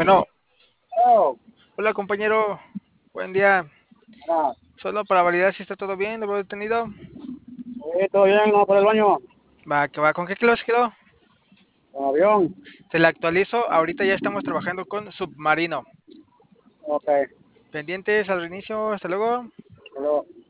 Bueno, Oh, hola compañero, buen día. ah, Solo para validar si está todo bien, lo veo detenido. todo bien, no por el baño, Va, que va, ¿con qué kilo se quedó? con avión. Se la actualizo, ahorita ya estamos trabajando con Submarino. Ok, Pendientes al reinicio, hasta luego. luego.